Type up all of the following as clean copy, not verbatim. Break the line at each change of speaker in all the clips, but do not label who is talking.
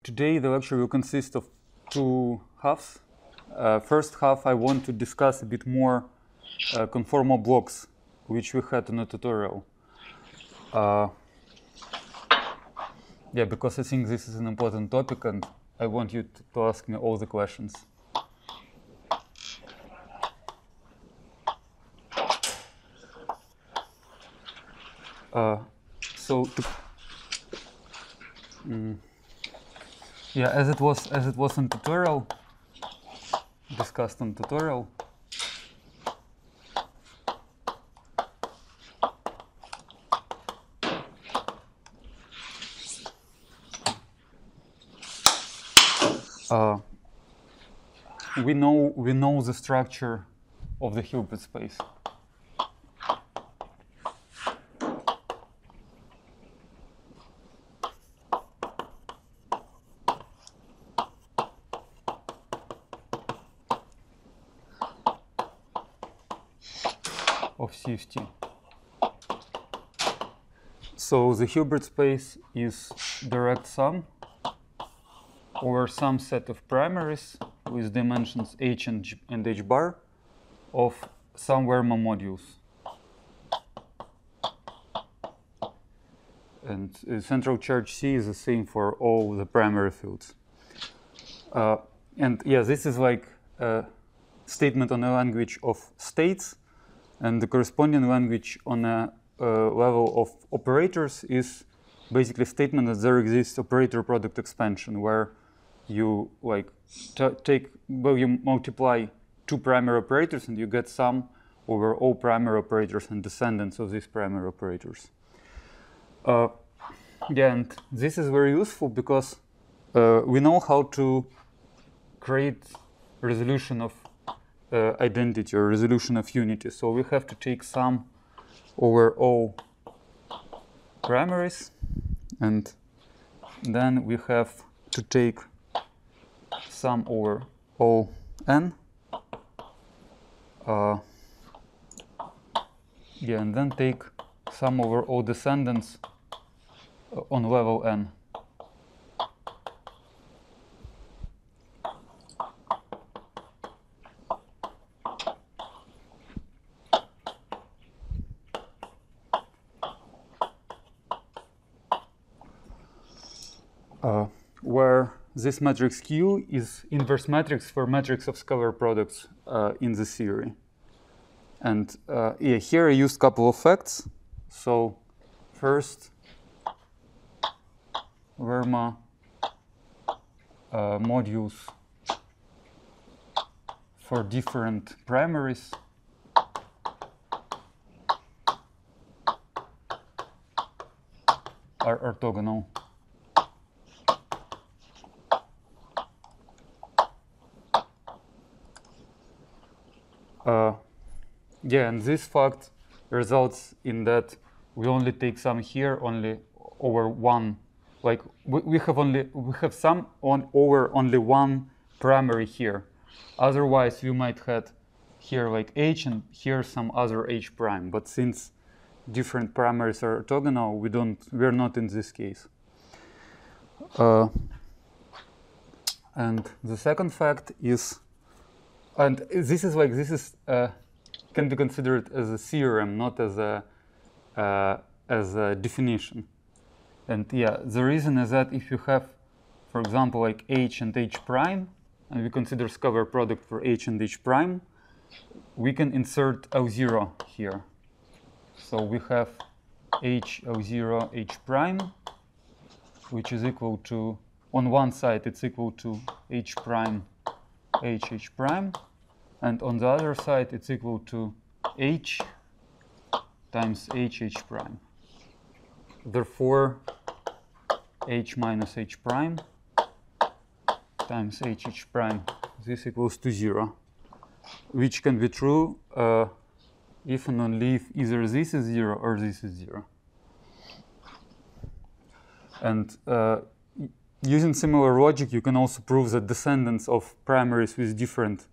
Today the lecture will consist of two halves. First half I want to discuss a bit more conformal blocks which we had in the tutorial. Yeah, because I think this is an important topic and I want you to ask me all the questions. Yeah, as it was in tutorial, discussed in tutorial. We know the structure of the Hilbert space. Of CFT. So the Hilbert space is direct sum over some set of primaries with dimensions h and h bar of some Werma modules. And central charge C is the same for all the primary fields. And yeah, this is like a statement on a language of states, and the corresponding language on a level of operators is basically a statement that there exists operator product expansion, where you like you multiply two primary operators and you get sum over all primary operators and descendants of these primary operators. Yeah, and this is very useful because we know how to create resolution of identity or resolution of unity. So we have to take sum over all primaries, and then we have to take sum over all n. Yeah, and then take sum over all descendants on level n. Where this matrix Q is inverse matrix for matrix of scalar products in the theory. And yeah, here I used a couple of facts. So first, Werma modules for different primaries are orthogonal. Yeah, and this fact results in that we only take sum here only over one, like we have sum over only one primary here. Otherwise, we might have here like h and here some other h prime. But since different primaries are orthogonal, we're not in this case. And the second fact is, and this is can be considered as a theorem, not as a definition. And yeah, the reason is that if you have, for example, like h and h prime, and we consider scalar product for h and h prime, we can insert L0 here. So we have h L0 h prime, which is equal to, on one side it's equal to h prime h prime, and on the other side it's equal to h times h prime. Therefore, h minus h prime times h prime, this equals to 0, which can be true if and only if either this is 0 or this is 0. And using similar logic, you can also prove that descendants of primaries with different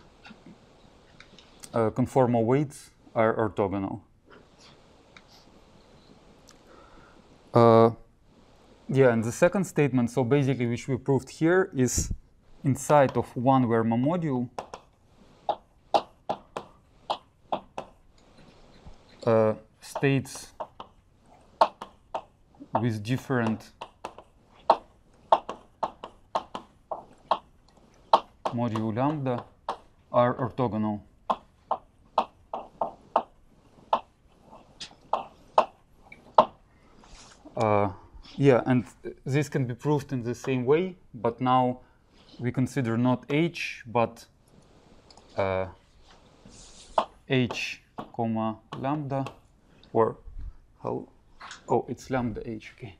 conformal weights are orthogonal. Yeah, and the second statement, so basically which we proved here, is inside of one Verma module, states with different module lambda are orthogonal. Yeah, and this can be proved in the same way, but now we consider not h, but h comma lambda, or how? Oh, it's lambda h. Okay.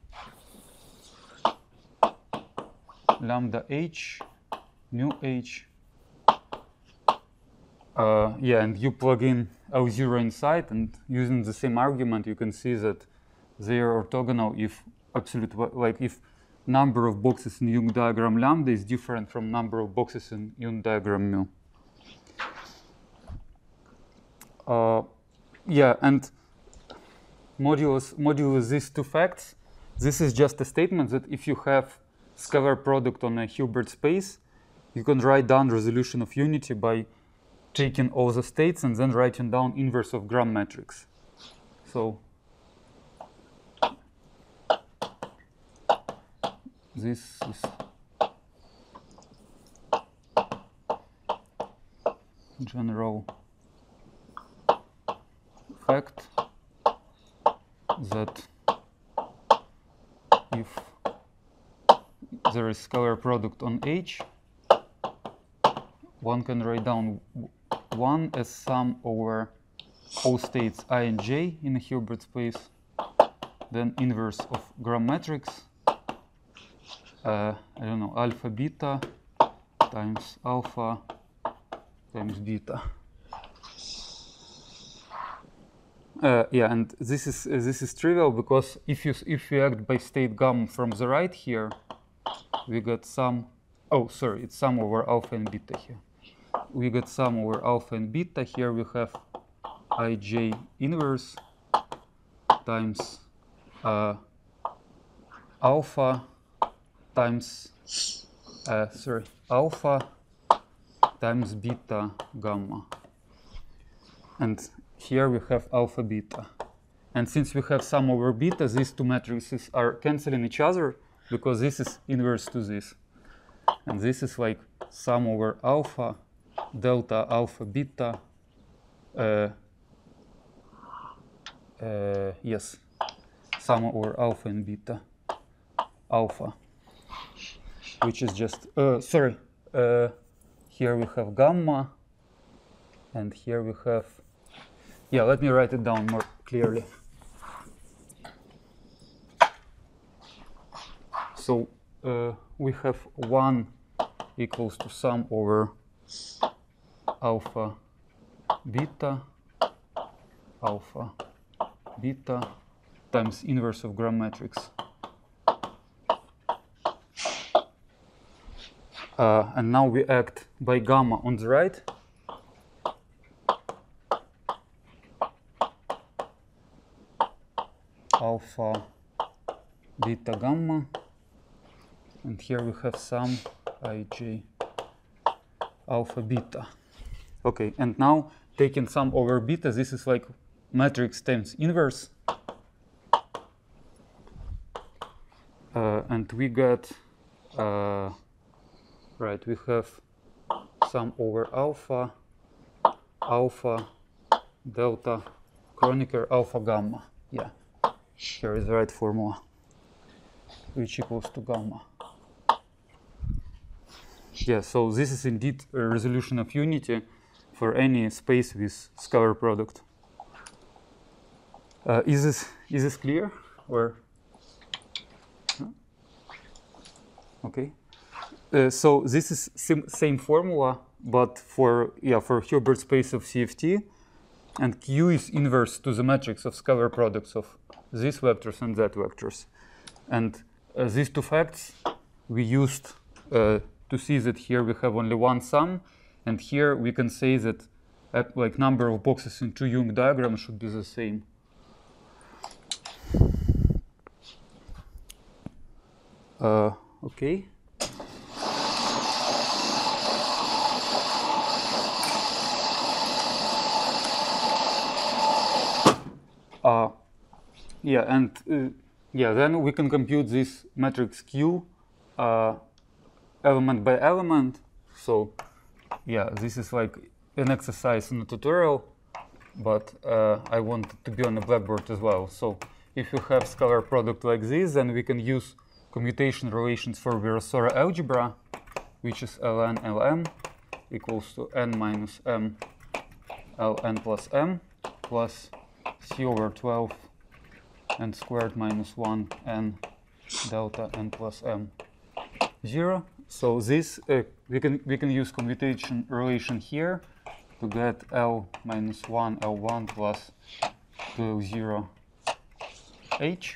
Lambda h, mu h. Yeah, and you plug in L0 inside, and using the same argument, you can see that they are orthogonal if absolute, like if number of boxes in Young diagram lambda is different from number of boxes in Young diagram mu. Yeah, and modulus these two facts, this is just a statement that if you have scalar product on a Hilbert space, you can write down resolution of unity by taking all the states and then writing down inverse of Gram matrix. So this is general fact that if there is scalar product on H, one can write down 1 as sum over all states I and J in a Hilbert space, then inverse of Gram matrix, I don't know, alpha beta times alpha times beta. Yeah, and this is trivial because if you act by state gamma from the right here, we got sum. Oh, sorry, it's sum over alpha and beta here. We got sum over alpha and beta. Here we have ij inverse times alpha times alpha times beta gamma, and here we have alpha beta. And since we have sum over beta, these two matrices are canceling each other because this is inverse to this, and this is like sum over alpha delta alpha beta. Yes, sum over alpha and beta alpha, which is just here we have gamma, and here we have, yeah, let me write it down more clearly. So we have 1 equals to sum over alpha beta times inverse of Gram matrix. And now we act by gamma on the right. Alpha beta gamma, and here we have sum ij alpha beta. Okay, and now taking sum over beta, this is like matrix times inverse, and we got right, we have sum over alpha delta Kronecker alpha gamma. Yeah, here is the right formula, which equals to gamma. Yeah, so this is indeed a resolution of unity for any space with scalar product. Is this clear, or no? Okay? So this is same formula, but for Hilbert space of CFT, and Q is inverse to the matrix of scalar products of these vectors and that vectors. And these two facts we used to see that here we have only one sum, and here we can say that like number of boxes in two Young diagrams should be the same. Okay. Yeah, and yeah, then we can compute this matrix Q element by element. So yeah, this is like an exercise in the tutorial, but I want it to be on the Blackboard as well. So if you have scalar product like this, then we can use commutation relations for Virasoro algebra, which is ln Lm equals to n minus m ln plus m plus c over 12 n squared minus 1 n delta n plus m 0. So this we can use commutation relation here to get L minus 1 L1 plus 2 0 H.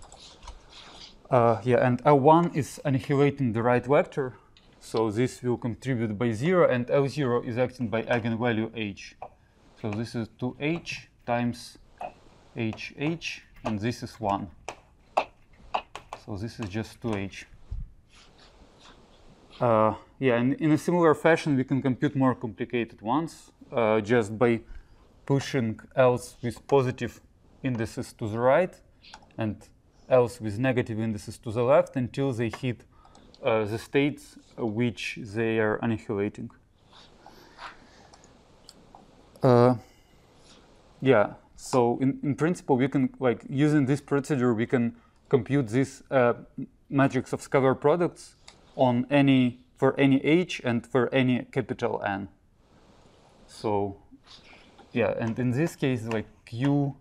Yeah, and L1 is annihilating the right vector, so this will contribute by 0, and L0 is acting by eigenvalue H. So this is 2H times HH, and this is 1. So this is just 2H. Yeah, and in a similar fashion, we can compute more complicated ones just by pushing L's with positive indices to the right and L's with negative indices to the left until they hit the states which they are annihilating. Yeah, so in principle, we can, like, using this procedure, we can compute this matrix of scalar products on any, for any H and for any capital N. So yeah, and in this case, like Q,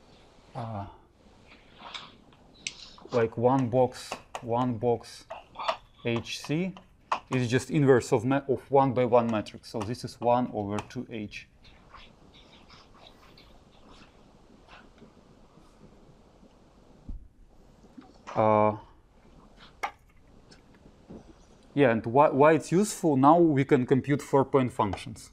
like one box HC is just inverse of 1 by 1 matrix. So this is 1 over 2H. Yeah, and why it's useful, now we can compute 4-point functions.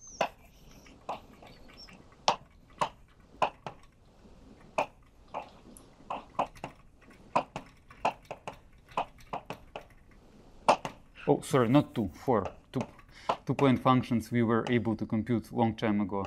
Oh, sorry, not 2, 4. 2-point functions we were able to compute long time ago.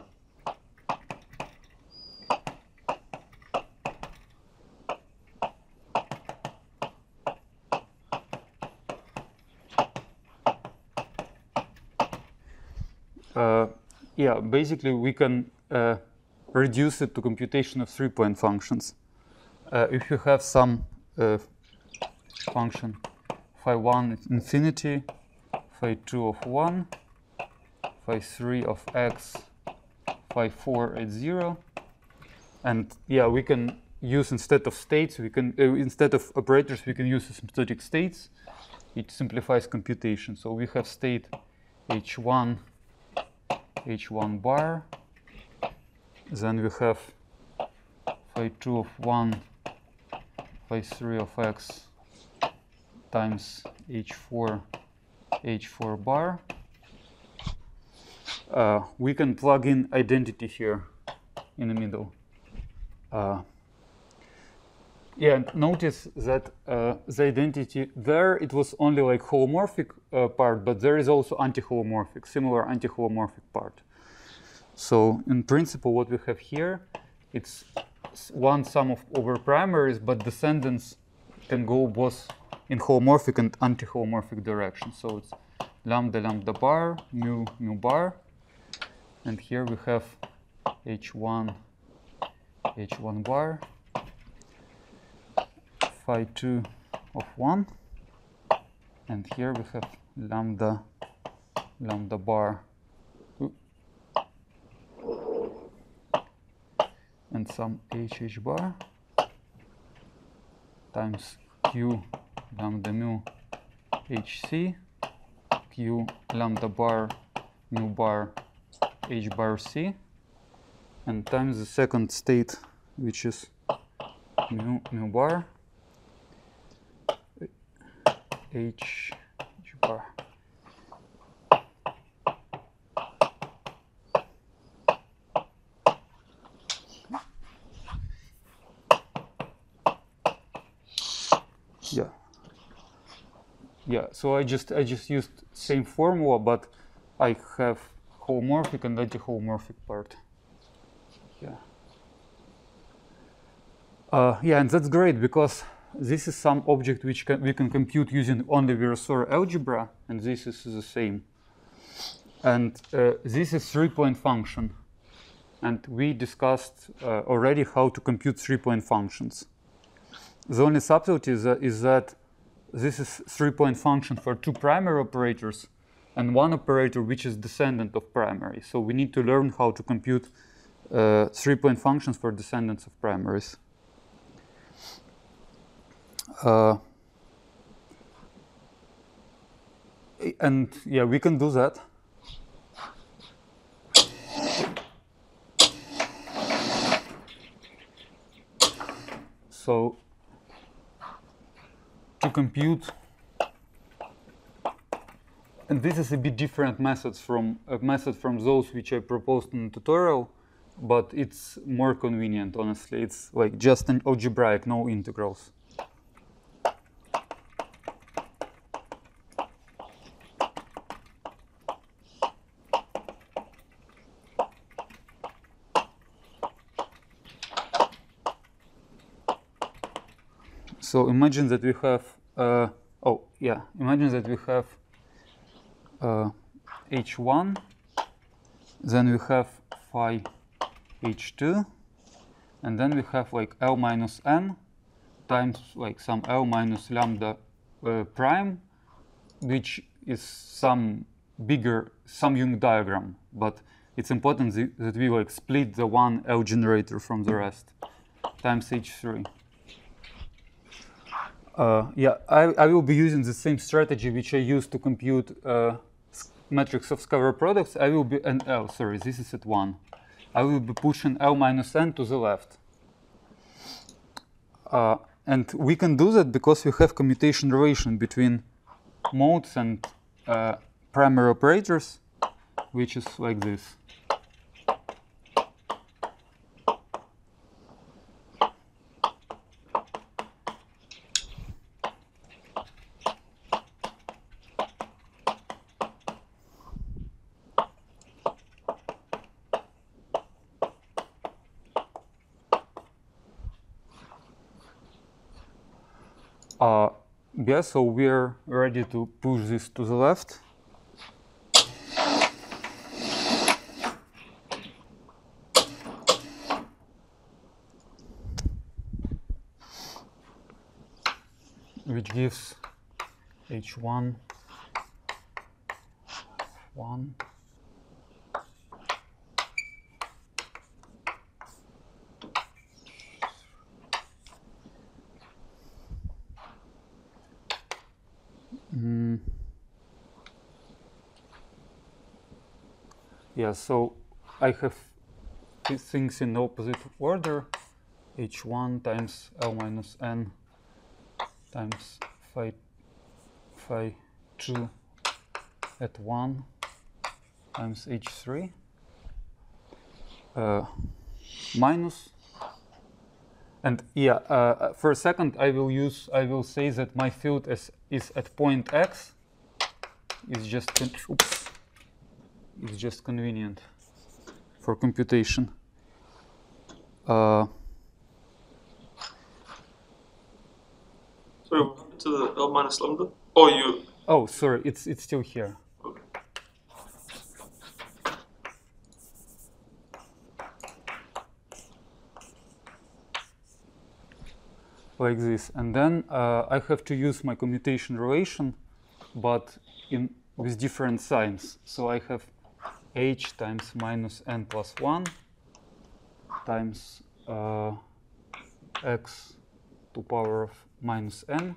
Yeah, basically we can reduce it to computation of 3-point functions. If you have some function phi1 is infinity, phi2 of 1, phi3 of x, phi4 at 0, and yeah, we can use, instead of states, we can instead of operators, we can use asymptotic states. It simplifies computation. So we have state h1 bar, then we have phi2 of 1, phi3 of x times h4 bar. We can plug in identity here in the middle. Yeah, and notice that the identity there, it was only like holomorphic part, but there is also anti-holomorphic, similar anti-holomorphic part. So in principle, what we have here, it's one sum of over primaries, but descendants can go both in holomorphic and anti-holomorphic direction. So it's lambda bar, mu bar, and here we have h1 bar, phi2 of 1, and here we have lambda bar and some hh bar times q lambda mu hc, q lambda bar mu bar h bar c, and times the second state, which is mu bar h bar. Yeah. Yeah, so I just used same formula, but I have holomorphic and anti-holomorphic part. Yeah. Yeah, and that's great because this is some object which we can compute using only Virasoro algebra, and this is the same. And this is 3-point function. And we discussed already how to compute 3-point functions. The only subtlety is that this is 3-point function for 2 primary operators and 1 operator which is descendant of primary. So we need to learn how to compute 3-point functions for descendants of primaries. And yeah, we can do that. So to compute, and this is a bit different method from those which I proposed in the tutorial, but it's more convenient, honestly. It's like just an algebraic, no integrals. So imagine that we have, imagine that we have H1, then we have phi H2, and then we have like L minus n times like some L minus lambda prime, which is some Young diagram, but it's important that we like split the one L generator from the rest, times H3. Yeah, I will be using the same strategy which I used to compute matrix of scalar products. I will be, this is at 1. I will be pushing L minus n to the left. And we can do that because we have commutation relation between modes and primary operators, which is like this. Yeah, so we're ready to push this to the left. Which gives H1, 1. Yeah, so I have these things in opposite order. H1 times L minus n times phi 2 at 1 times H3 minus. And yeah, for a second I will say that my field is at point x. It's just convenient for computation.
Sorry, what happened to the L minus lambda?
Oh, sorry, it's still here.
Okay.
Like this, and then I have to use my commutation relation, but with different signs. So I have h times minus n plus 1 times x to power of minus n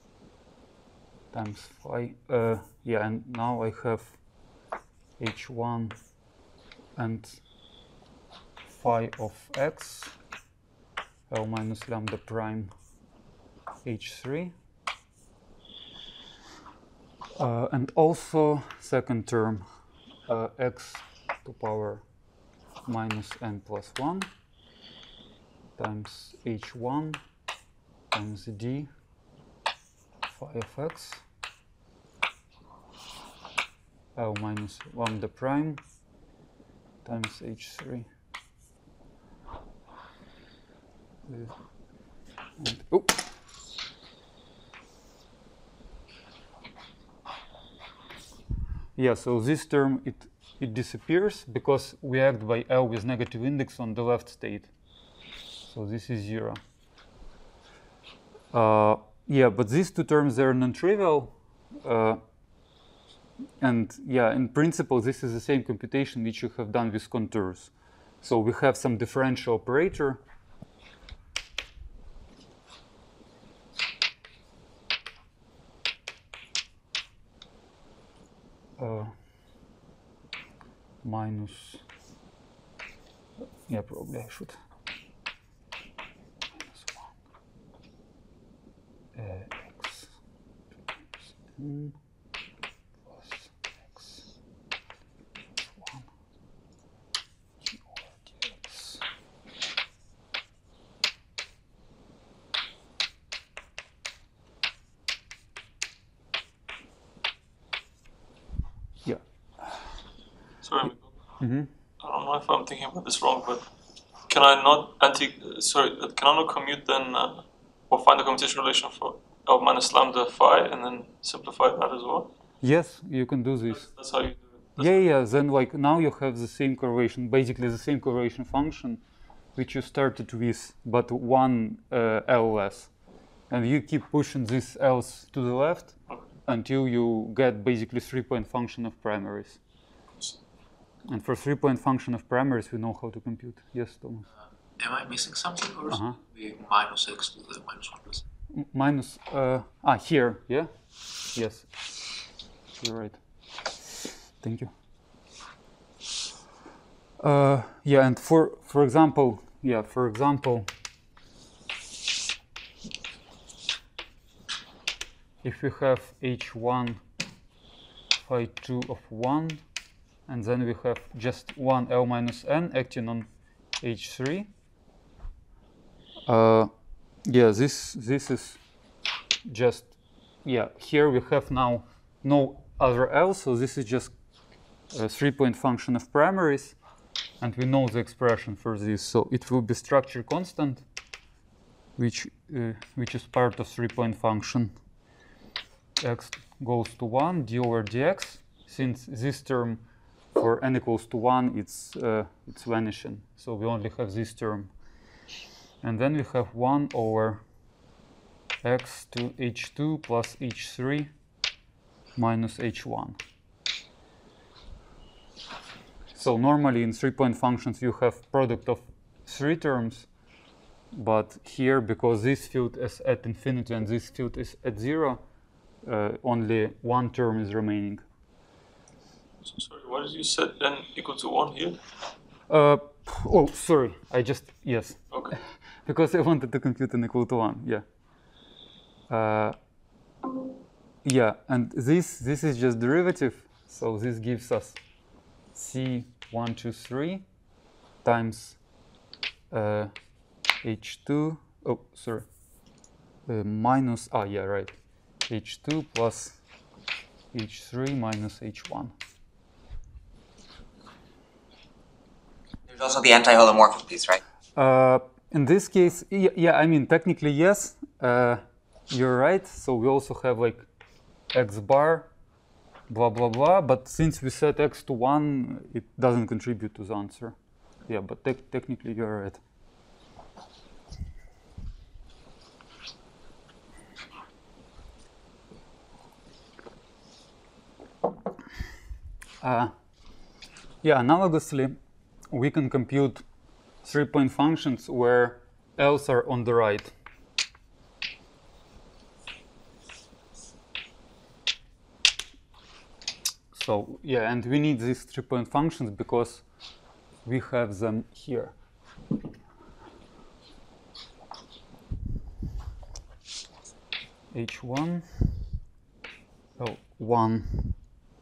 times phi. Yeah, and now I have h1 and phi of x, L minus lambda prime h3. And also second term, x to power minus n plus 1 times h1 times d phi of x L minus lambda prime times H3. And, oh. Yeah, so this term, it disappears because we act by L with negative index on the left state. So this is 0. Yeah, but these two terms, they're non-trivial. And yeah, in principle, this is the same computation which you have done with contours. So we have some differential operator. Minus, yeah, probably I should. X n plus x 1 d over dx. Yeah.
Sorry, Mikko.
Mm-hmm.
I don't know if I'm thinking about this wrong, but can I not commute then, or find the commutation relation for L minus lambda phi and then simplify that as well?
Yes, you can do this.
That's how you do it.
Yeah. Then like now you have the same correlation, basically the same correlation function, which you started with, but one L less, and you keep pushing these L's to the left until you get basically 3-point function of primaries. And for 3-point function of primaries, we know how to compute. Yes, Thomas.
Am I missing something, or is it minus x to the minus 1 plus?
Minus, here, yeah? Yes, you're right. Thank you. Yeah, and for example, if we have h1 phi 2 of 1, and then we have just one L minus n acting on h3. Yeah, this is just, yeah, here we have now no other L, so this is just a 3-point function of primaries, and we know the expression for this, so it will be structure constant, which is part of 3-point function. X goes to 1, d over dx. Since this term for n equals to 1, it's vanishing, so we only have this term. And then we have 1 over x to h2 plus h3 minus h1. So normally in 3-point functions you have product of 3 terms, but here, because this field is at infinity and this field is at 0, only one term is remaining.
So sorry, what did you set n equal to 1 here?
Oh, sorry, yes.
Okay.
Because I wanted to compute n equal to 1, yeah. Yeah, and this is just derivative, so this gives us C123 times H2, oh, sorry, minus, yeah, right, H2 plus H3 minus H1.
There's also the anti-holomorphic piece, right?
In this case, yeah, I mean, technically, yes, you're right. So we also have like x bar, blah, blah, blah. But since we set x to 1, it doesn't contribute to the answer. Yeah, but technically, you're right. Yeah, analogously, we can compute 3-point functions where L's are on the right. So yeah, and we need these 3-point functions because we have them here. H1, oh, 1,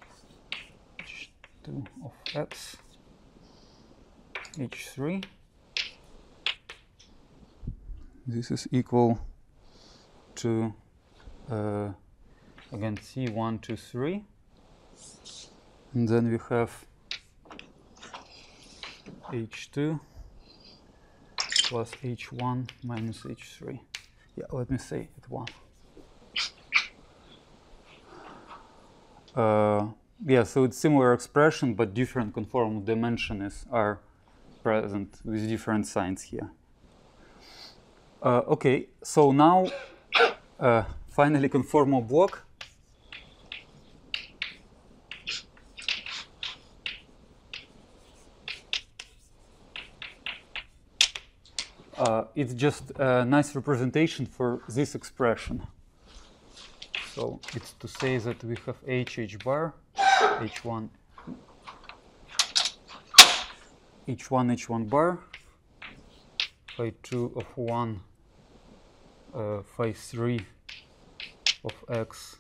H2 of x, H3. This is equal to, again, C1 to 3. And then we have H2 plus H1 minus H3. Yeah, let me say it 1. Yeah, so it's similar expression, but different conformal dimensions are present with different signs here. Okay, so now finally conformal block. It's just a nice representation for this expression. So it's to say that we have H bar, H1 bar, phi 2 of 1, phi 3 of x,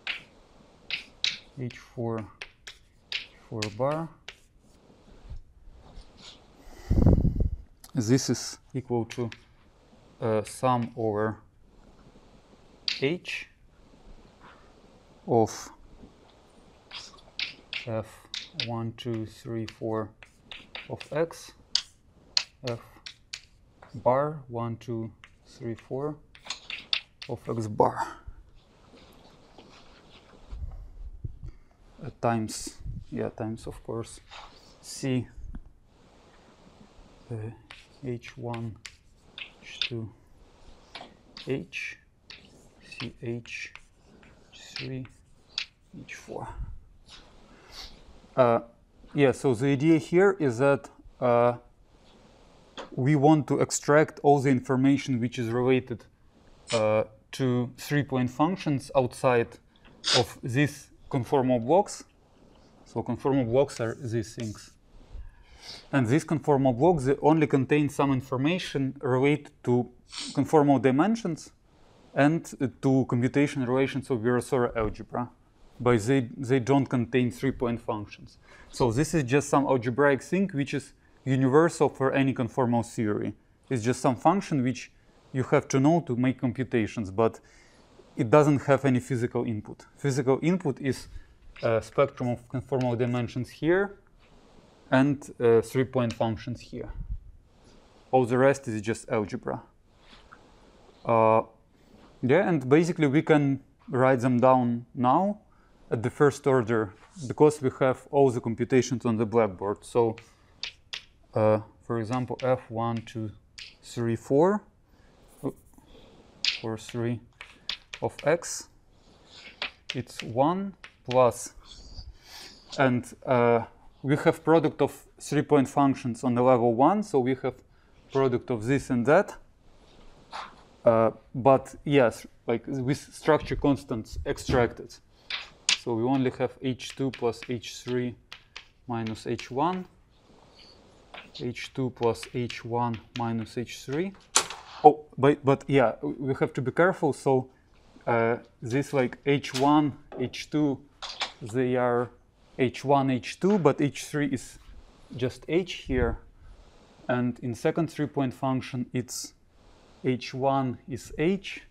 H4 bar. This is equal to sum over H of f1, 2, 3, 4 of x, f bar 1, 2, 3, 4 of x bar times of course C H1 H2 H C H 3 H4. Yeah, so the idea here is that we want to extract all the information which is related to 3-point functions outside of these conformal blocks. So conformal blocks are these things. And these conformal blocks, they only contain some information related to conformal dimensions and to computation relations of Virasoro algebra, but they don't contain 3-point functions. So this is just some algebraic thing which is universal for any conformal theory. It's just some function which you have to know to make computations, but it doesn't have any physical input. Physical input is a spectrum of conformal dimensions here and 3-point functions here. All the rest is just algebra. Yeah, and basically we can write them down now at the first order because we have all the computations on the blackboard. So, for example, f1, 2, 3, 4, 3 of x, it's 1 plus, and we have product of 3-point functions on the level 1, so we have product of this and that. But yes, like with structure constants extracted. So we only have H2 plus H3 minus H1, H2 plus H1 minus H3. Oh, but yeah, we have to be careful. So this like H1, H2, they are H1, H2, but H3 is just H here. And in second 3-point function, it's H1 is H,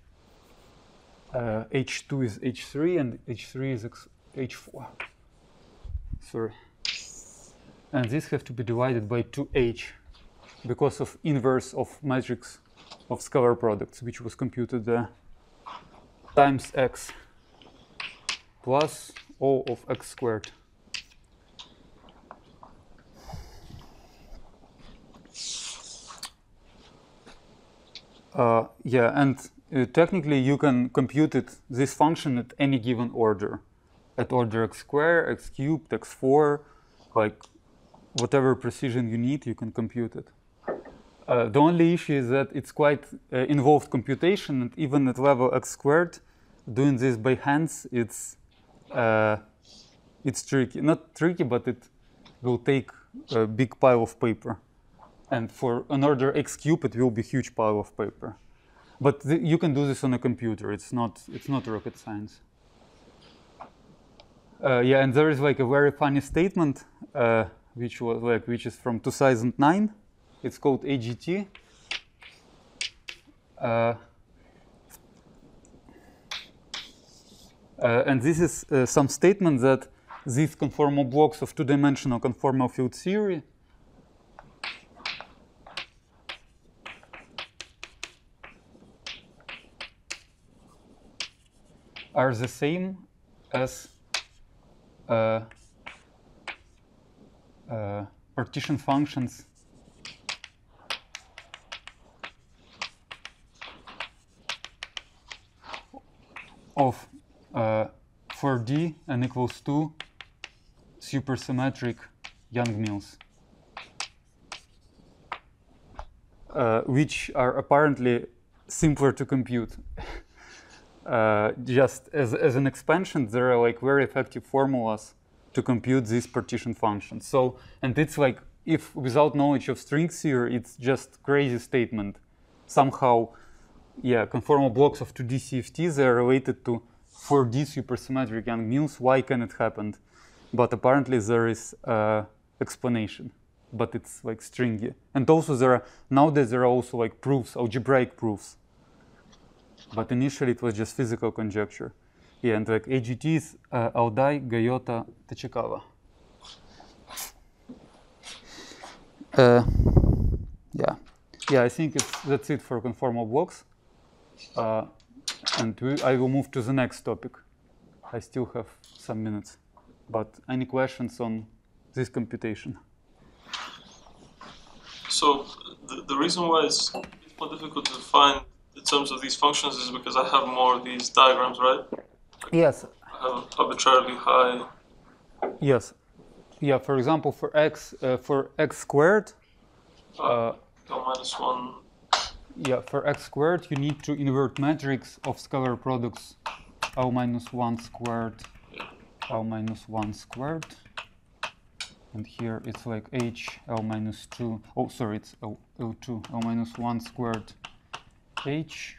H2 is H3, and H3 is H4. Sorry. And this have to be divided by 2H because of inverse of matrix of scalar products, which was computed there, times x plus O of x squared. Yeah, and technically you can compute it, this function at any given order, at order x squared, x cubed, x4, like whatever precision you need, you can compute it. The only issue is that it's quite involved computation, and even at level x squared, doing this by hands, it's tricky. Not tricky, but it will take a big pile of paper. And for an order x cubed, it will be a huge pile of paper. But you can do this on a computer. It's not rocket science. Yeah, and there is like a very funny statement, which is from 2009. It's called AGT. And this is some statement that these conformal blocks of two-dimensional conformal field theory are the same as partition functions of 4D n equals 2 supersymmetric Young-Mills, which are apparently simpler to compute. Just as an expansion, there are like very effective formulas to compute these partition functions. So, and it's like, if without knowledge of string theory, it's just crazy statement. Somehow, yeah, conformal blocks of 2D CFTs, they are related to 4D supersymmetric Young-Mills. Why can it happen? But apparently there is explanation, but it's like stringy. And also nowadays there are also like proofs, algebraic proofs. But initially it was just physical conjecture. Yeah, and like AGTs, Aldai, Gayota, Tachikawa. Yeah, I think that's it for conformal blocks. And I will move to the next topic. I still have some minutes. But any questions on this computation?
So the reason why it's more difficult to find the terms of these functions is because I have more of these diagrams, right?
Yes.
I have arbitrarily high.
Yes. Yeah, for example, for x squared.
L minus 1.
Yeah, for x squared, you need to invert matrix of scalar products L minus 1 squared, L minus 1 squared. And here it's like H, L minus 2. Oh, sorry, it's L2, L minus 1 squared, H,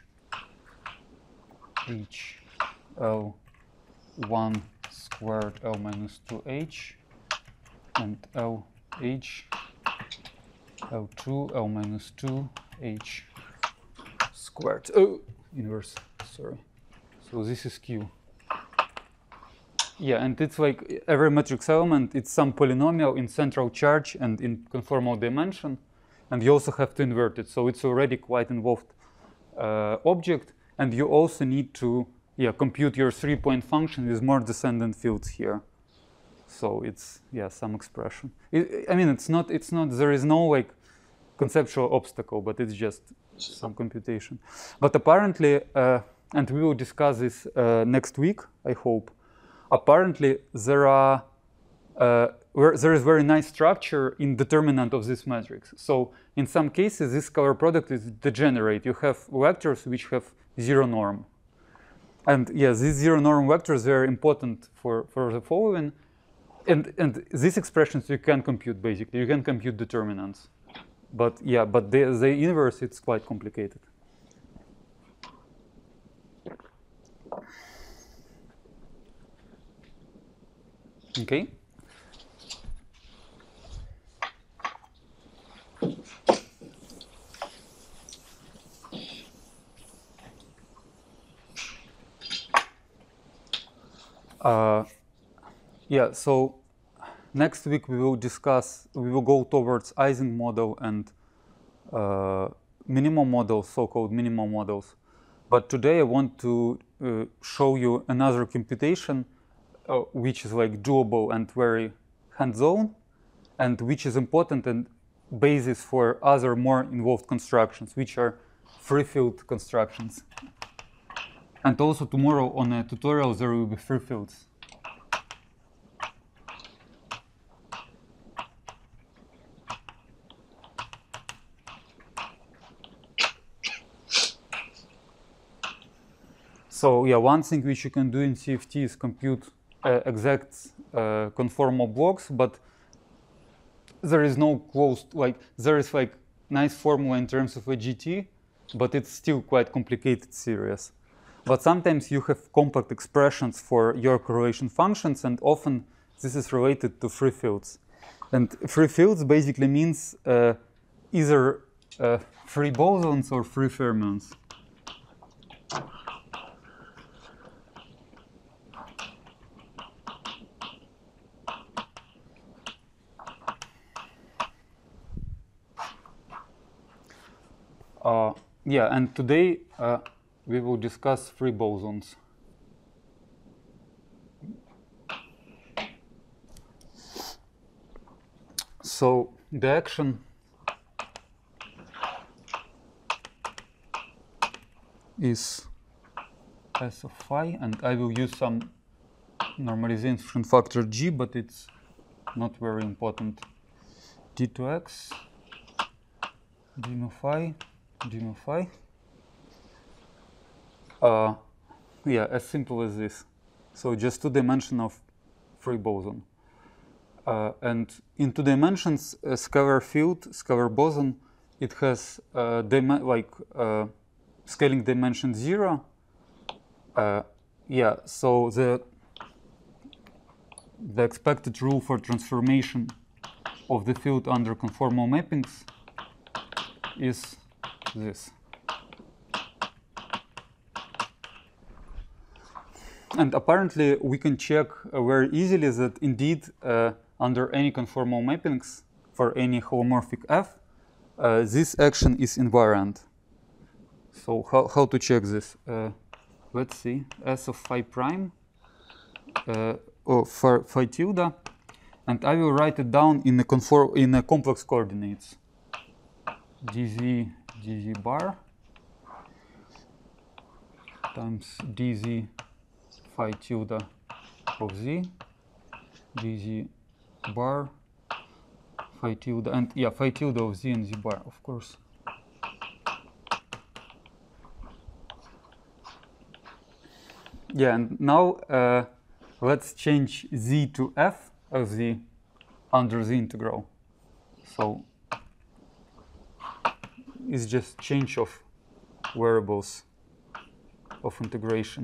L1 squared, L minus 2H, and LH, L2, L minus 2H squared. Oh, inverse, sorry. So this is Q. Yeah, and it's like every matrix element, it's some polynomial in central charge and in conformal dimension. And you also have to invert it. So it's already quite involved object. And you also need to compute your 3-point function with more descendant fields here. So it's, some expression. I mean, it's not, there is no like conceptual obstacle, but it's just some computation. But apparently, and we will discuss this next week, I hope. Apparently, there is very nice structure in determinant of this matrix. So in some cases, this scalar product is degenerate. You have vectors which have zero norm. And these zero norm vectors are important for the following. And these expressions you can compute basically. You can compute determinants. But the inverse, it's quite complicated. Okay. So next week we will go towards Ising model and minimal models, so-called minimal models. But today I want to show you another computation which is like doable and very hands-on, and which is important and basis for other more involved constructions, which are free field constructions. And also tomorrow on a tutorial there will be free fields. So one thing which you can do in CFT is compute exact conformal blocks, but there is no closed, there is nice formula in terms of a GT, but it's still quite complicated series. But sometimes you have compact expressions for your correlation functions, and often this is related to free fields. And free fields basically means either free bosons or free fermions. Yeah, and today we will discuss free bosons. So the action is S of phi, and I will use some normalization factor G, but it's not very important. D to X, D mu phi, D mu phi. Yeah, as simple as this. So just 2 dimension of free boson. And in 2 dimensions, a scalar field, scalar boson, it has scaling dimension 0. Yeah, so the expected rule for transformation of the field under conformal mappings is this. And apparently we can check very easily that indeed under any conformal mappings for any holomorphic f, this action is invariant. So how to check this? Let's see, S of phi prime, or phi tilde, and I will write it down in a complex coordinates. dz bar times dz phi tilde of z, dz bar phi tilde, and yeah, phi tilde of z and z bar, of course. Yeah, and now let's change z to f of z under the integral. So it's just change of variables of integration.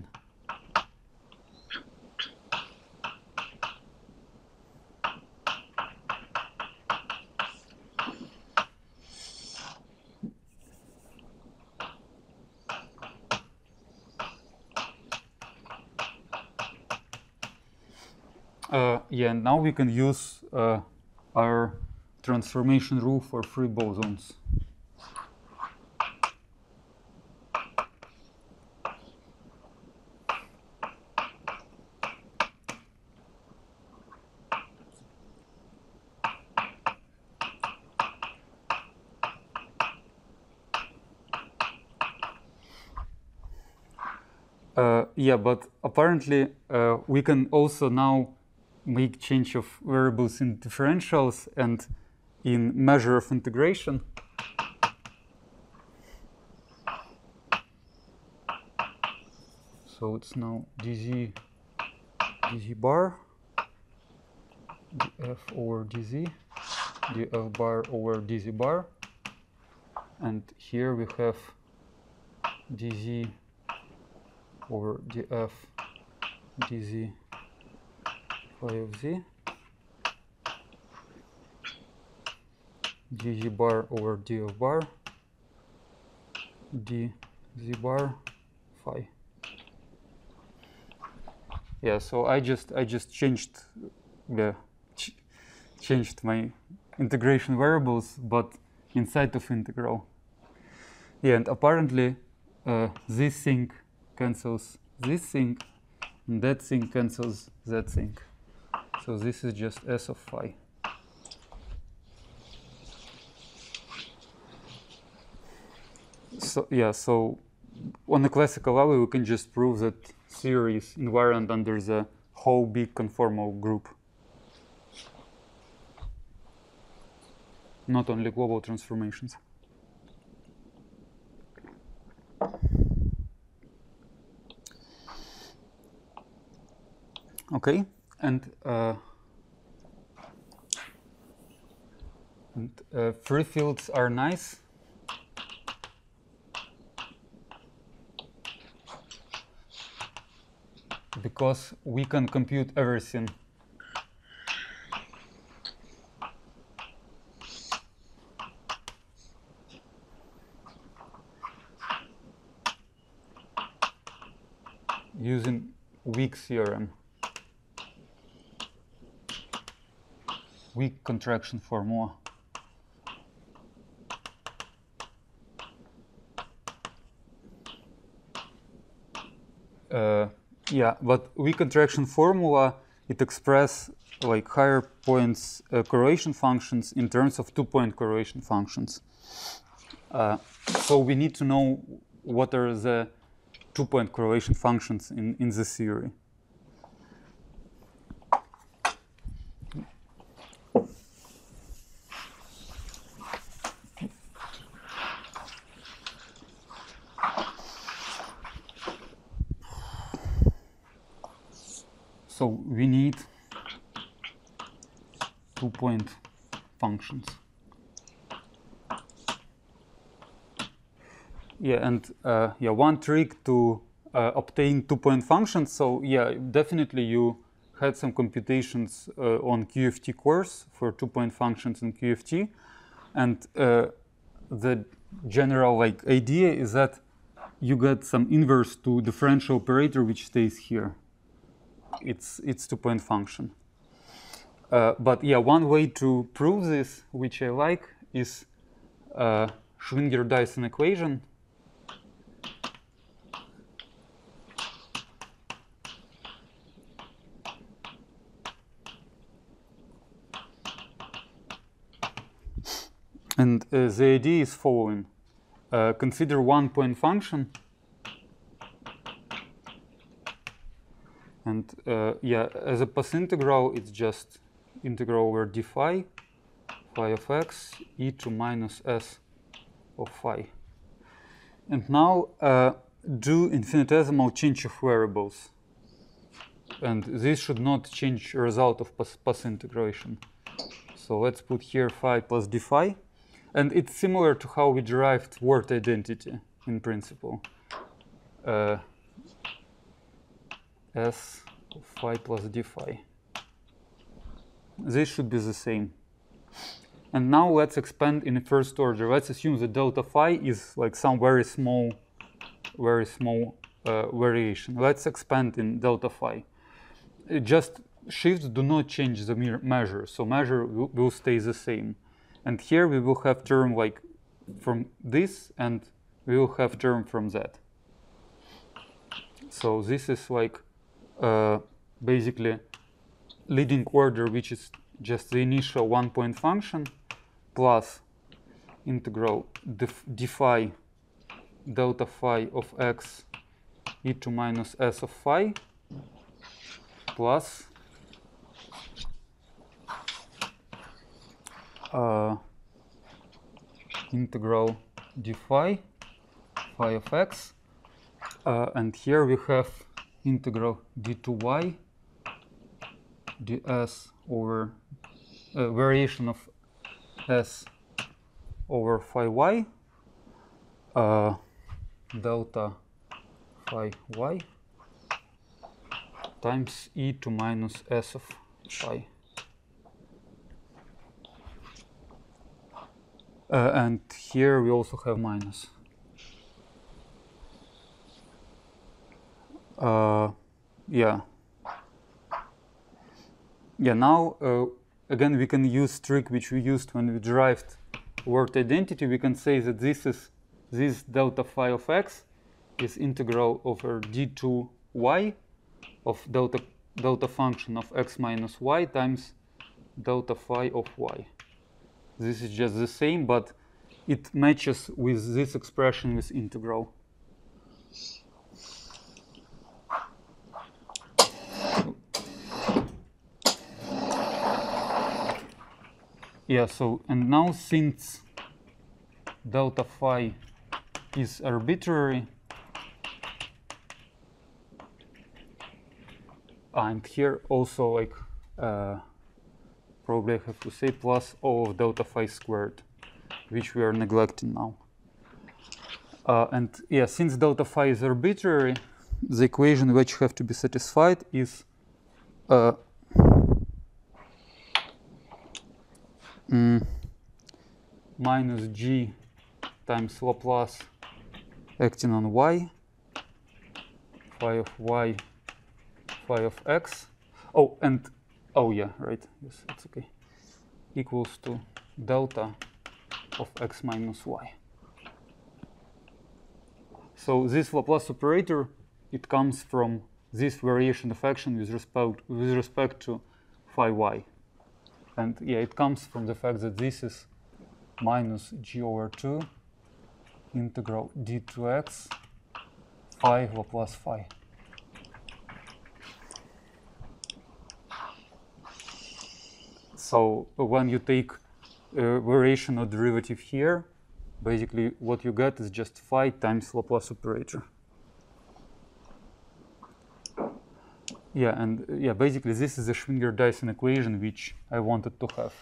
Yeah, and now we can use our transformation rule for free bosons. Yeah, but apparently we can also now make change of variables in differentials and in measure of integration. So it's now dz bar, df over dz, df bar over dz bar, and here we have dz over df dz phi of z, dz bar over df bar, dz bar phi. Yeah, so I just changed changed my integration variables, but inside of integral. Yeah, and apparently this thing cancels this thing, and that thing cancels that thing. So this is just S of phi. So yeah, so on a classical level, we can just prove that theory is invariant under the whole big conformal group, not only global transformations. Okay, and free fields are nice. Because we can compute everything. Using weak theorem. Weak contraction formula. Yeah, but weak interaction formula, it expresses like higher points correlation functions in terms of 2-point correlation functions. So we need to know what are the 2-point correlation functions in the theory. So we need 2-point functions. Yeah, and yeah, one trick to obtain 2-point functions. So yeah, definitely you had some computations on QFT course for 2-point functions in QFT, and the general like idea is that you get some inverse to differential operator which stays here. It's 2-point function. But yeah, one way to prove this, which I like, is Schwinger-Dyson equation. And the idea is following. Consider 1-point function. And yeah, as a path integral, it's just integral over d phi of x e to minus s of phi. And now do infinitesimal change of variables. And this should not change the result of path integration. So let's put here phi plus d phi. And it's similar to how we derived word identity in principle. S of phi plus d phi. This should be the same. And now let's expand in the first order. Let's assume that delta phi is like some very small variation. Let's expand in delta phi. Just shifts do not change the measure, so measure will stay the same. And here we will have term like from this, and we will have term from that. So this is like basically leading order, which is just the initial 1-point function plus integral d phi delta phi of x e to minus s of phi plus integral d phi of x, and here we have integral d2y ds over variation of s over phi y delta phi y times e to minus s of phi. And here we also have minus. Yeah. Yeah, now again we can use trick which we used when we derived word identity. We can say that this delta phi of x is integral over d2y of delta function of x minus y times delta phi of y. This is just the same, but it matches with this expression with integral. Yeah, so, and now since delta phi is arbitrary, and here also like probably I have to say plus O of delta phi squared, which we are neglecting now. And yeah, since delta phi is arbitrary, the equation which have to be satisfied is minus g times Laplace acting on y, phi of y, phi of x. Oh, and oh yeah, right. Yes, it's okay. Equals to delta of x minus y. So this Laplace operator it comes from this variation of action with respect to phi y. And yeah, it comes from the fact that this is minus g over 2 integral d2x phi Laplace phi. So when you take a variational derivative here, basically what you get is just phi times Laplace operator. Yeah, and yeah, basically this is the Schwinger-Dyson equation which I wanted to have.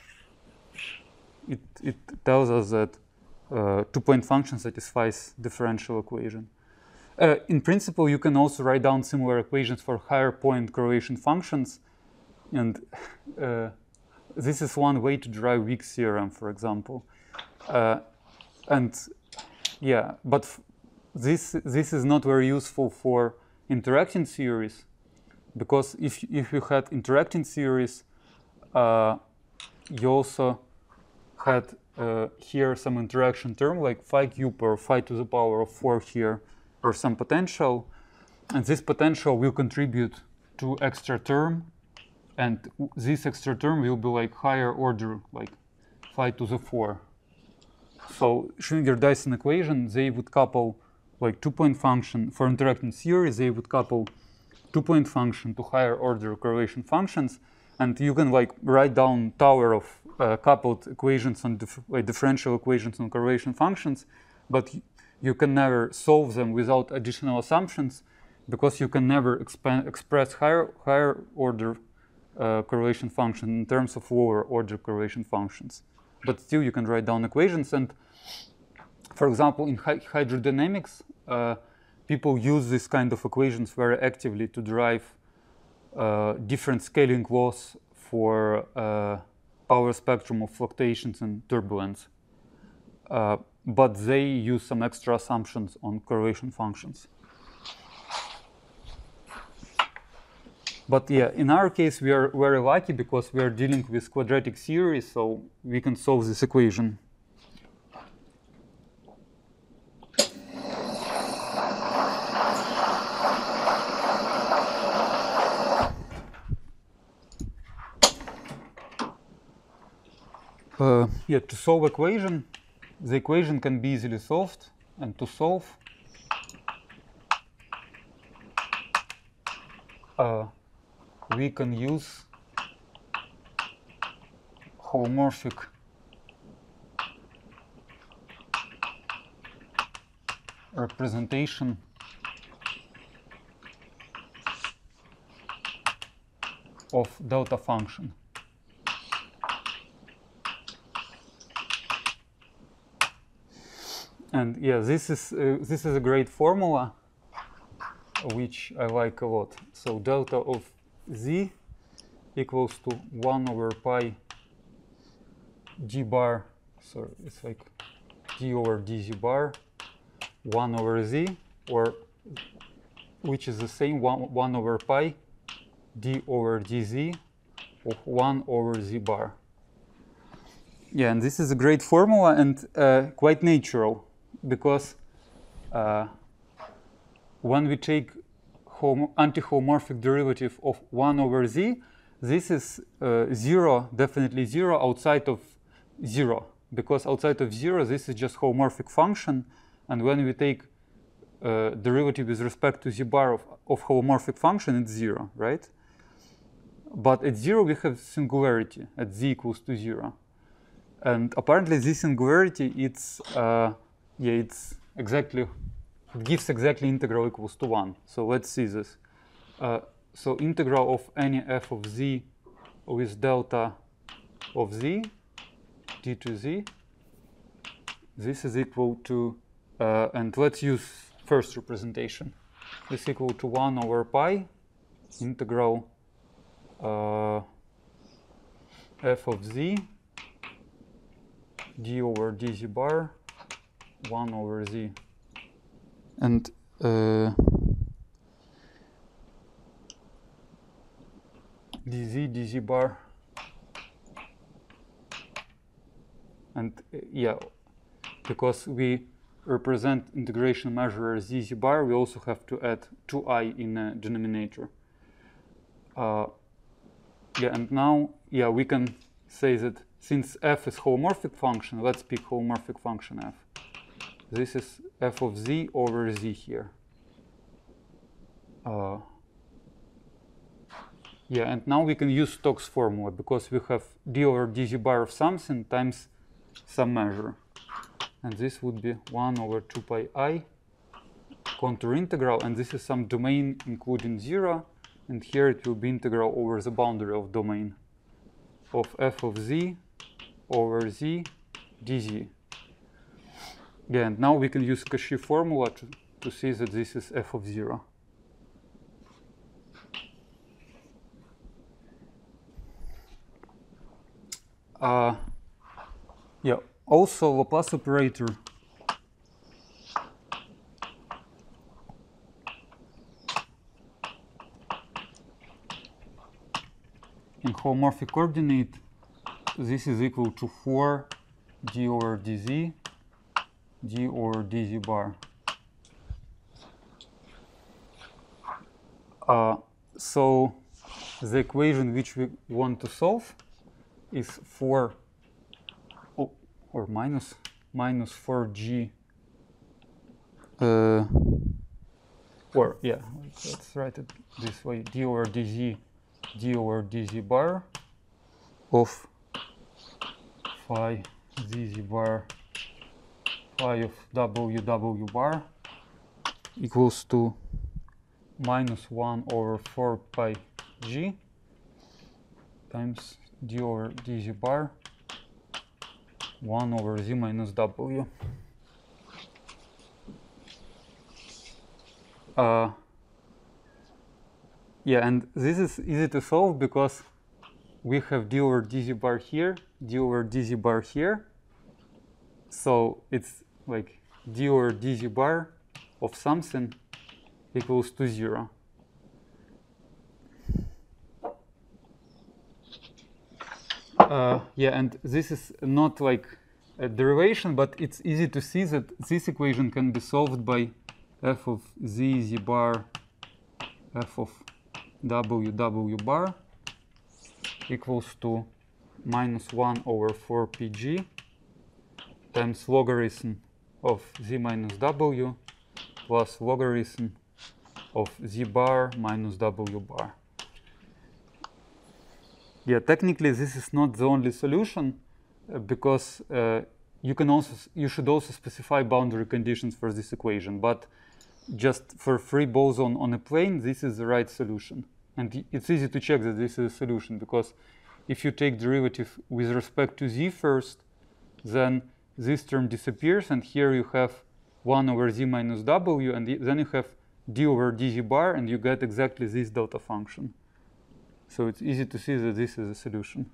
It tells us that two-point function satisfies differential equation. In principle, you can also write down similar equations for higher point correlation functions, and this is one way to derive Wick's theorem, for example. And yeah, but this is not very useful for interacting theories, because if you had interacting theories, you also had here some interaction term like phi cube or phi to the power of 4 here, or some potential, and this potential will contribute to extra term, and this extra term will be like higher order, like phi to the 4. So Schwinger-Dyson equation, they would couple like two-point function for interacting theories, they would couple two-point function to higher order correlation functions, and you can like write down tower of coupled equations on differential equations on correlation functions, but you can never solve them without additional assumptions, because you can never express higher order correlation function in terms of lower order correlation functions. But still you can write down equations, and for example in hydrodynamics, people use this kind of equations very actively to derive different scaling laws for power spectrum of fluctuations and turbulence. But they use some extra assumptions on correlation functions. But yeah, in our case, we are very lucky because we are dealing with quadratic series, so we can solve this equation. Yeah, to solve equation, the equation can be easily solved, and to solve, we can use holomorphic representation of delta function. And yeah, this is a great formula, which I like a lot. So delta of z equals to 1 over pi d bar, sorry, it's like d over dz bar, 1 over z, or which is the same 1 over pi d over dz of 1 over z bar. Yeah, and this is a great formula and quite natural, because when we take anti-holomorphic derivative of 1 over z, this is 0, definitely 0 outside of 0, because outside of 0 this is just holomorphic function, and when we take derivative with respect to z bar of holomorphic function, it's 0, right? But at 0 we have singularity at z equals to 0, and apparently this singularity it's exactly, it gives exactly integral equals to 1. So let's see this. So integral of any f of z with delta of z, d to z, this is equal to, and let's use first representation. This is equal to 1 over pi integral f of z d over dz bar 1 over z, and dz bar, and yeah, because we represent integration measure as z bar, we also have to add 2i in the denominator. And now, we can say that since f is holomorphic function, let's pick holomorphic function f. This is f of z over z here. And now we can use Stokes formula because we have d over dz bar of something times some measure. And this would be 1 over 2 pi I contour integral, and this is some domain including 0, and here it will be integral over the boundary of domain of f of z over z dz. And now we can use Cauchy formula to see that this is f of 0. Also Laplace operator in holomorphic coordinate, this is equal to 4 d over dz, d over dz bar. So the equation which we want to solve is 4 or minus 4g, let's write it this way, d over dz, d over dz bar of phi zz bar phi of w bar equals to minus 1 over 4 pi g times d over dz bar 1 over z minus w. And this is easy to solve because we have d over dz bar here, d over dz bar here. So it's like d over dz bar of something equals to 0. And this is not like a derivation, but it's easy to see that this equation can be solved by f of z bar, f of w bar equals to minus 1 over 4 pg times logarithm of z minus w plus logarithm of z bar minus w bar. Technically this is not the only solution because you should also specify boundary conditions for this equation, but just for free boson on a plane, this is the right solution. And it's easy to check that this is a solution because if you take derivative with respect to z first, then this term disappears, and here you have 1 over z minus w, and then you have d over dz bar, and you get exactly this delta function. So it's easy to see that this is a solution.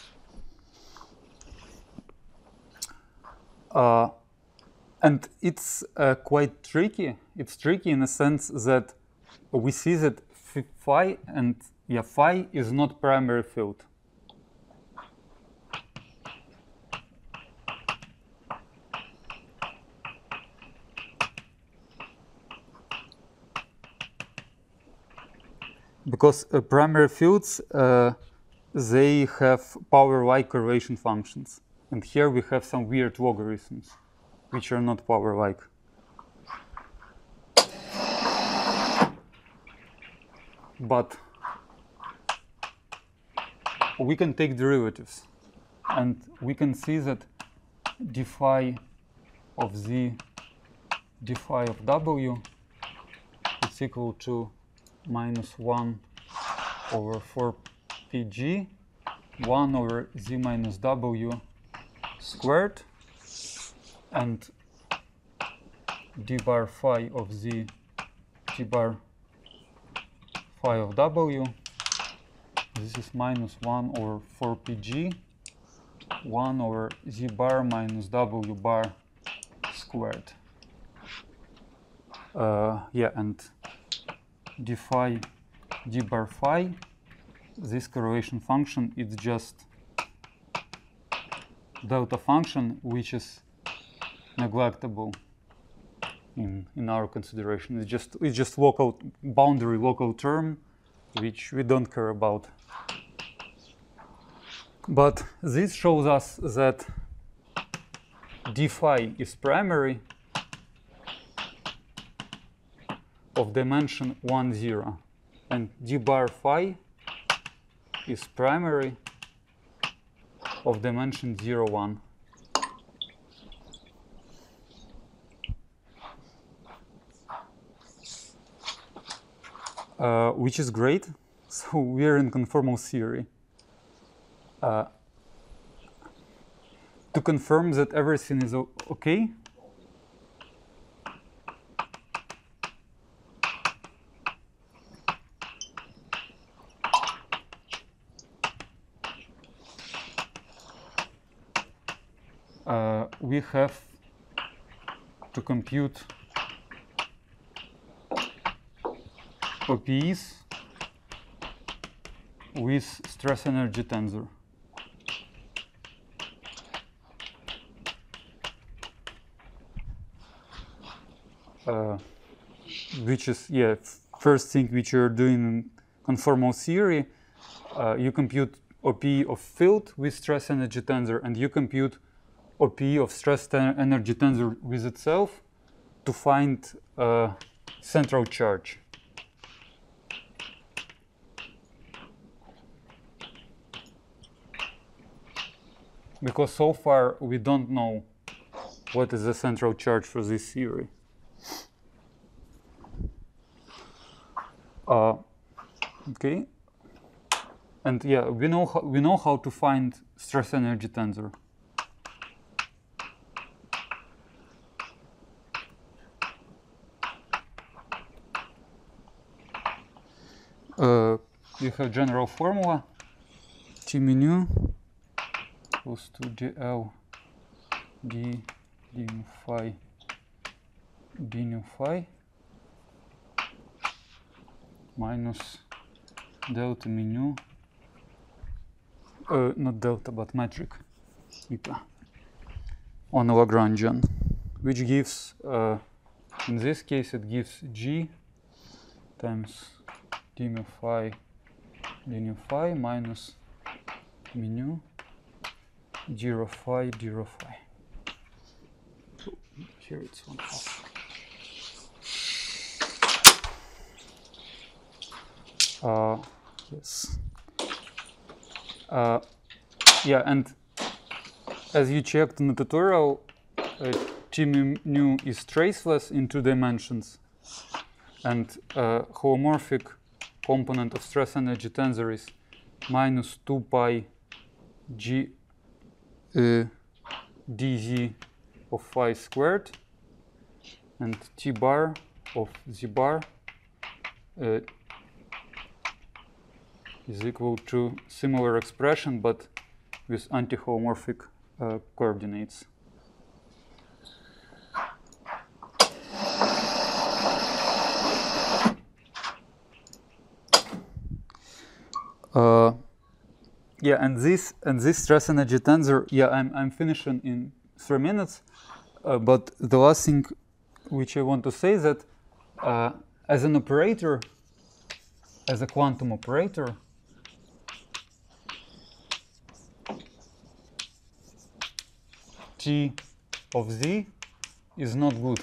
And it's quite tricky. It's tricky in a sense that we see that phi and phi is not primary field. Because primary fields, they have power-like correlation functions. And here we have some weird logarithms, which are not power-like. But we can take derivatives. And we can see that d phi of z, d phi of w is equal to minus 1 over 4 pg, 1 over z minus w squared, and d bar phi of z, d bar phi of w, this is minus 1 over 4 pg, 1 over z bar minus w bar squared. And d phi, d bar phi, this correlation function is just delta function, which is neglectable in our consideration. It's just local boundary, local term, which we don't care about. But this shows us that d phi is primary of dimension 1, 0, and d bar phi is primary of dimension 0, 1. Which is great. So we're in conformal theory. To confirm that everything is okay, we have to compute OPEs with stress energy tensor. Which is, yeah, first thing which you're doing in conformal theory. You compute OP of field with stress energy tensor, and you compute OP of stress energy tensor with itself to find central charge. Because so far we don't know what is the central charge for this theory. Okay, and yeah, we know how to find stress energy tensor. You have general formula T mu equals to dl d mu phi b nu phi minus delta mu, not delta but metric eta on a Lagrangian, which gives, in this case it gives g times d mu phi d nu phi minus mu 0 phi 0 phi. So here it's 1/2. Yes. Yeah, and as you checked in the tutorial, T mu is traceless in 2 dimensions, and holomorphic component of stress energy tensor is minus 2 pi g dz of phi squared, and T bar of z bar is equal to similar expression but with anti-holomorphic coordinates. Yeah, and this stress energy tensor, yeah, I'm finishing in 3 minutes, but the last thing which I want to say is that as an operator, as a quantum operator, T of z is not good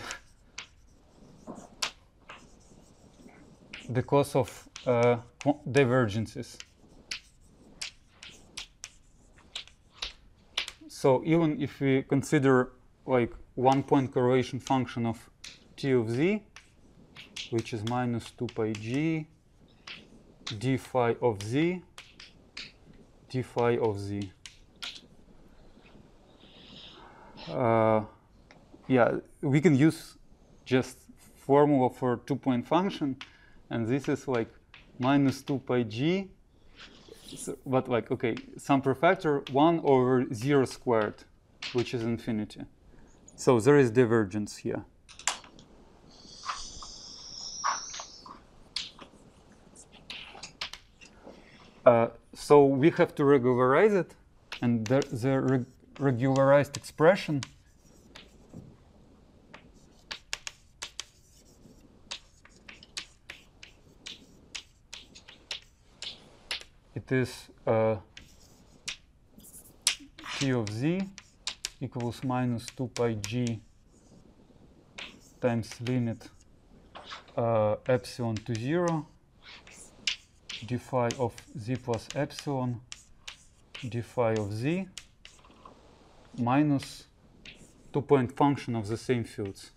because of divergences. So even if we consider like 1-point correlation function of T of z, which is minus 2 pi g d phi of z d phi of z. Yeah, we can use just formula for 2-point function, and this is like minus 2 pi g, so, but like, okay, some prefactor 1 over 0 squared, which is infinity. So there is divergence here. So we have to regularize it, and the regularized expression it is T of z equals minus 2 pi g times limit epsilon to 0 d phi of z plus epsilon d phi of z minus 2-point function of the same fields.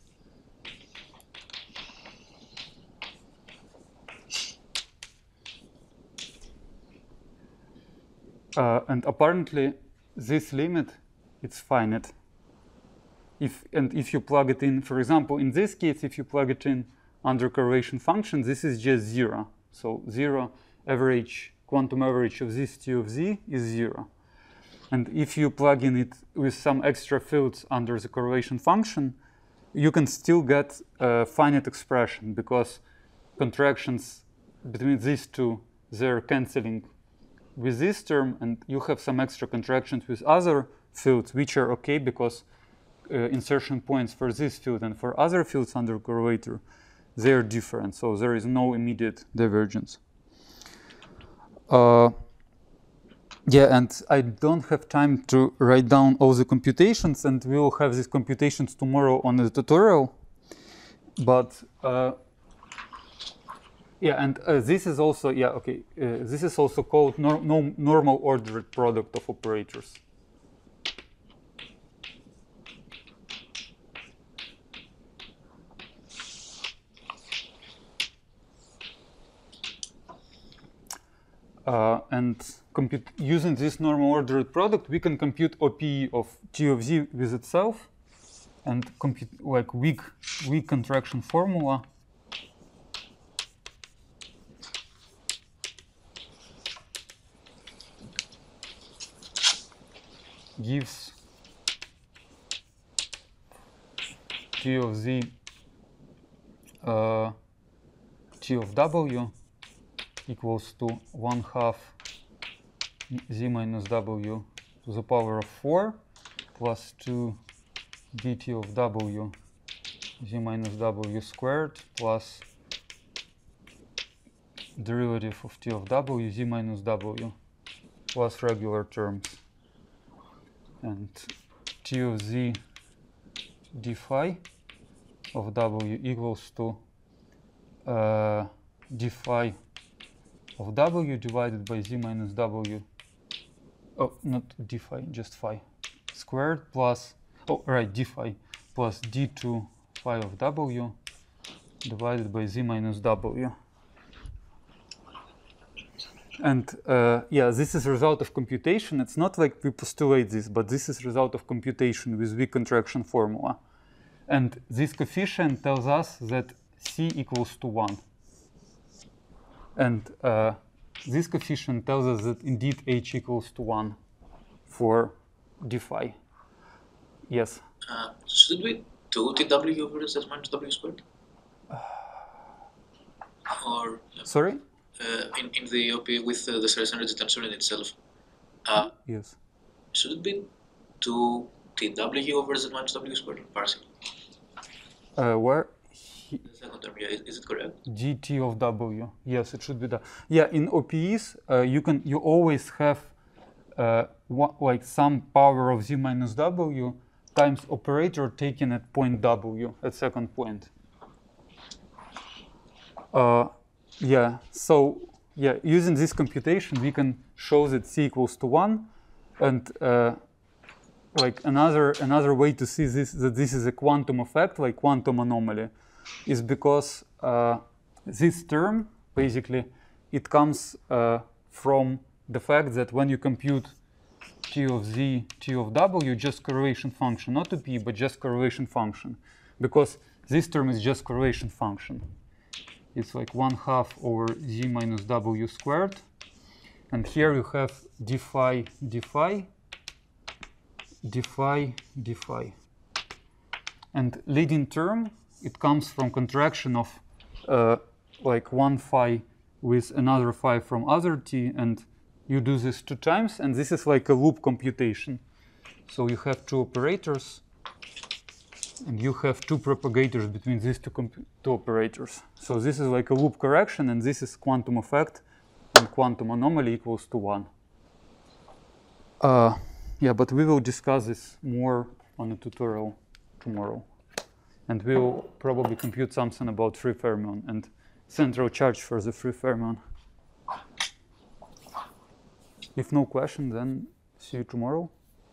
And apparently this limit it's finite. If you plug it in, for example, in this case, if you plug it in under correlation function, this is just 0. So 0 average, quantum average of this T of z is 0. And if you plug in it with some extra fields under the correlation function, you can still get a finite expression because contractions between these two, they're canceling with this term, and you have some extra contractions with other fields, which are okay because insertion points for this field and for other fields under correlator, they're different. So there is no immediate divergence. Yeah, and I don't have time to write down all the computations, and we will have these computations tomorrow on the tutorial. But yeah, and this is also, yeah, okay, this is also called normal ordered product of operators. And using this normal ordered product, we can compute OPE of T of z with itself and compute like weak contraction formula. Gives T of z T of w equals to 1/2 z minus w to the power of 4 plus 2 dt of w z minus w squared plus derivative of T of w z minus w plus regular terms. And T of z d phi of w equals to d phi of w divided by z minus w, oh, not d phi, just phi squared plus, oh, right, d phi plus d2 phi of w divided by z minus w. And yeah, this is a result of computation. It's not like we postulate this, but this is a result of computation with weak contraction formula. And this coefficient tells us that c equals to 1. And this coefficient tells us that indeed h equals to 1 for d phi. Yes?
Should we do tw over z minus w squared? Or
Sorry?
in the OP with the stress energy tensor in itself?
Yes.
Should it be 2 tw over z minus w squared parsing?
Where?
The second term, yeah, is it correct?
dt of w. Yes, it should be that. Yeah, in OPEs, you always have like some power of z minus w times operator taken at point w, at second point. Yeah, so yeah, using this computation, we can show that c equals to 1, and like another way to see this, that this is a quantum effect, like quantum anomaly, is because this term, basically, it comes from the fact that when you compute T of z, T of w, just correlation function, not OP, but just correlation function, because this term is just correlation function. It's like 1/2 over z minus w squared, and here you have d phi, d phi, d phi, d phi. And leading term, it comes from contraction of like one phi with another phi from other t, and you do this 2 times, and this is like a loop computation. So you have 2 operators, and you have 2 propagators between these two operators. So this is like a loop correction, and this is quantum effect and quantum anomaly equals to 1. Yeah, but we will discuss this more on a tutorial tomorrow. And we will probably compute something about free fermion and central charge for the free fermion. If no question, then see you tomorrow.